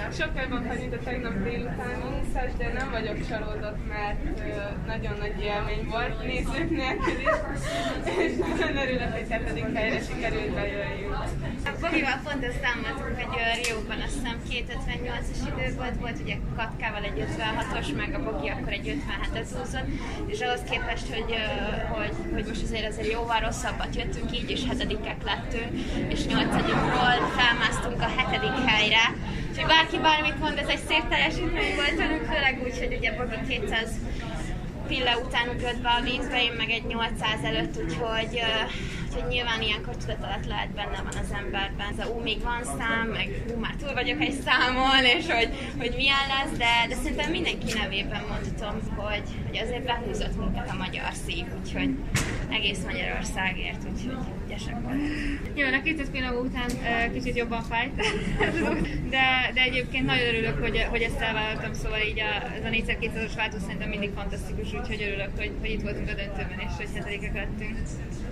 Sokkal jobban van, mint a tegnap délutáni úszás, de nem vagyok csalódott, mert nagyon nagy élmény volt nézők nélkül is, és nagyon örülök, hogy 7. helyre sikerült bejöjjünk. Bogival pont ezt számoltunk, hogy Rióban azt hiszem 2:58-as idő volt ugye Katkával egy 56-os, meg a Bogi akkor egy 57-et úszott, és ahhoz képest, hogy most azért jóval rosszabbat jöttünk, így is 7-ek lettünk, és 8-ról felmásztunk a 7. helyre. Úgyhogy bárki bármit mond, ez egy szép teljesítmény volt tőlünk, főleg úgy, hogy ugye Bogi 200 pille után ugrott be a vízbe, én meg egy 800 előtt, úgyhogy nyilván ilyenkor tudat alatt lehet benne van az emberben. Ez még van szám, meg már túl vagyok egy számon, és hogy milyen lesz, de szerintem mindenki nevében mondhatom, hogy azért behúzott minket a magyar szív, úgyhogy egész Magyarországért, úgyhogy ügyesek voltunk. Nyilván a 200 pillanó után kicsit jobban fájt, de egyébként nagyon örülök, hogy ezt elvállaltam, szóval így ez a 4x200-as váltó szerintem mindig fantasztikus, úgyhogy örülök, hogy itt voltunk a döntőben, és hogy 7-ek lettünk.